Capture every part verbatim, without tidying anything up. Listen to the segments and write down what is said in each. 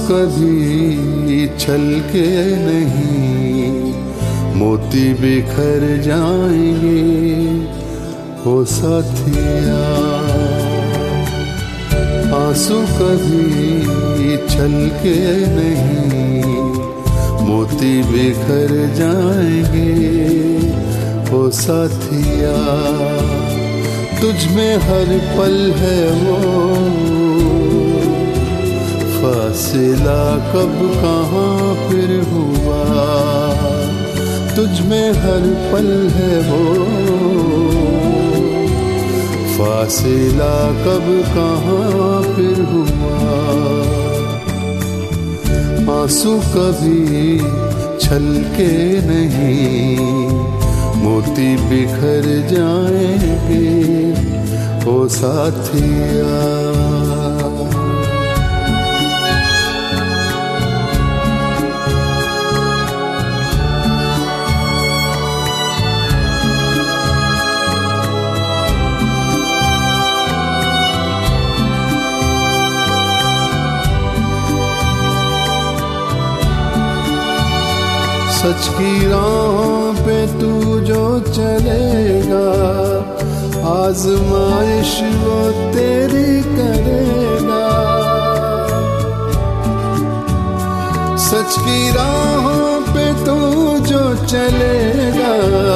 कभी छलके नहीं, मोती बिखर जाएंगे ओ साथिया। आंसू कभी छलके नहीं, मोती बिखर जाएंगे ओ साथिया। तुझ में हर पल है वो फासिला, कब कहाँ फिर हुआ। तुझ में हर पल है वो फासिला, कब कहाँ फिर हुआ। आंसू कभी छलके नहीं, मोती बिखर जाएंगे ओ साथिया। सच की राहों पे तू जो चलेगा, आजमाइश वो तेरी करेगा। सच की राहों पे तू जो चलेगा,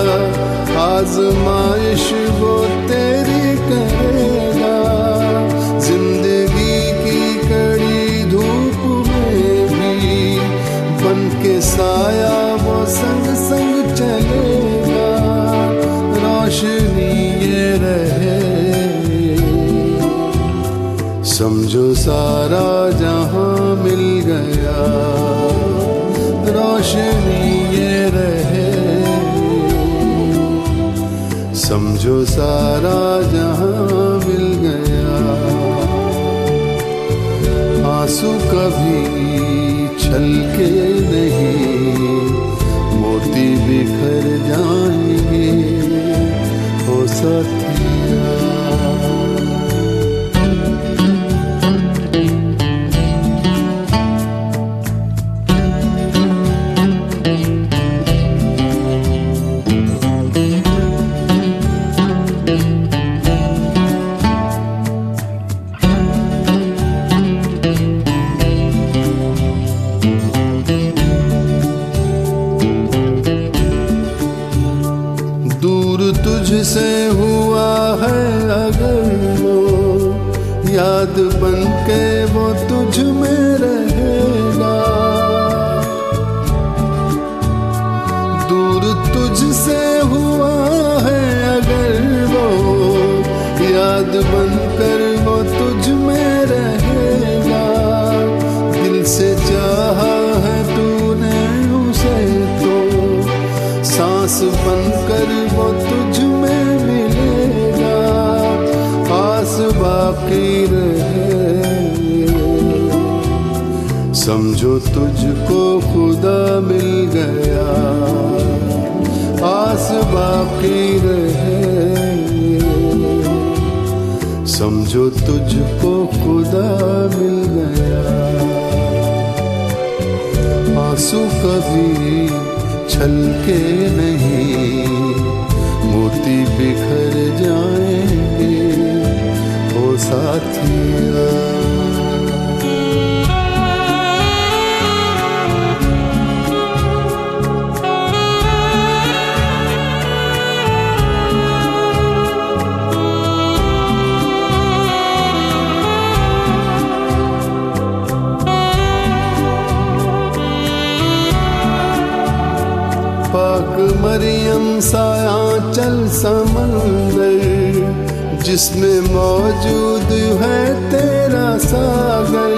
आजमाइश वो तेरी करेगा। जिंदगी की कड़ी धूप में भी बन के साया वो संग संग चलेगा। रोशनी ये रहे समझो सारा जहां मिल गया। रोशनी ये रहे समझो सारा जहां मिल गया। आंसू कभी छलके नहीं, मोती बिखर जाएंगे ओ साथिया। दूर तुझसे हुआ है अगर वो, याद बन के वो तुझ में रहेगा। दूर तुझसे हुआ है अगर वो, याद बन कर वो तुझ में रहेगा। दिल से चाहा है तूने उसे तो, सांस बनकर वो तुझ में मिलेगा। आस बाकी रहे समझो तुझको खुदा मिल गया। आस बाकी रहे समझो तुझको खुदा मिल गया। आंसू कभी छलके नहीं, मोती बिखर जाएंगे ओ साथिया। पाक मरियम सा आंचल समंदर, जिसमें मौजूद है तेरा सागर।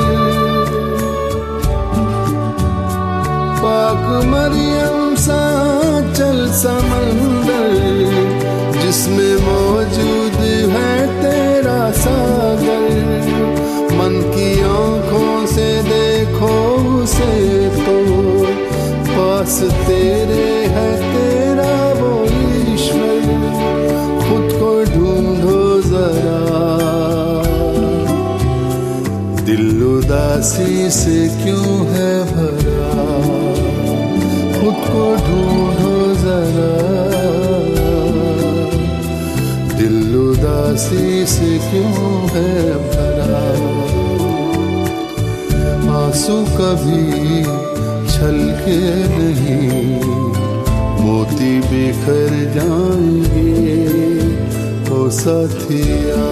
पाक मरियम सा आंचल समंदर, जिसमें मौजूद है तेरा सागर। मन की आंखों से देखो उसे तो, पास तेरे है तेरा वो ईश्वर। खुद को ढूंढो जरा, दिल उदासी से क्यों है भरा, खुद को ढूंढो जरा। दिल उदासी से क्यों है भरा, आंसू कभी छलके नहीं, मोती बिखर जाएंगे ओ साथिया।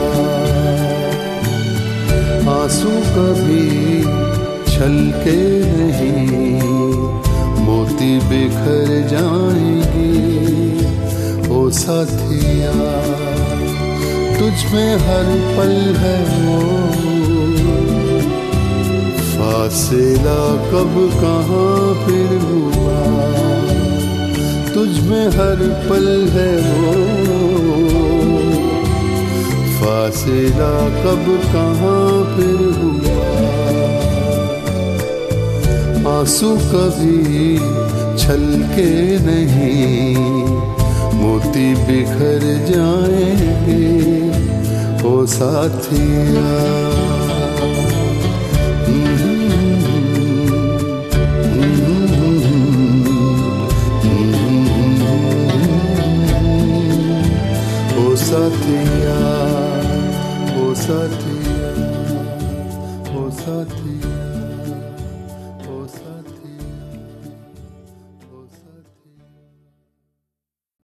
आंसू कभी छलके नहीं, मोती बिखर जाएंगे ओ साथिया। तुझ में हर पल है वो फासिला, कब कहाँ फिर हुआ। तुझ में हर पल है वो फासिला, कब कहाँ फिर हुआ। आंसू कभी छलके नहीं, मोती बिखर जाएंगे ओ साथिया। ओ साथिया, ओ साथिया, ओ साथिया।